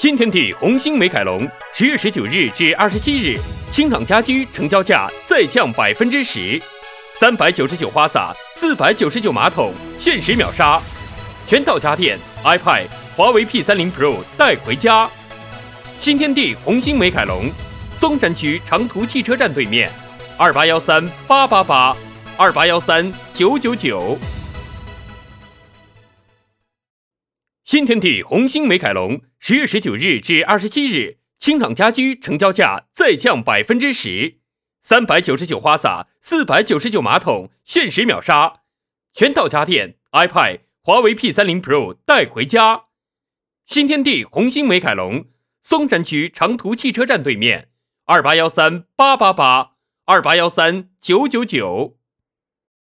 新天地红星美凯龙10月19日至27日，清朗家居成交价再降10%，399花洒，499马桶，限时秒杀，全套家电、iPad、华为 P30 Pro 带回家。新天地红星美凯龙，松山区长途汽车站对面，28138888，28139999。新天地红星美凯龙10月19日至27日，清朗家居成交价再降10%，399花洒，499马桶，限时秒杀，全套家电、iPad、华为 P30 Pro 带回家。新天地红星美凯龙，松山区长途汽车站对面，28138888，28139999。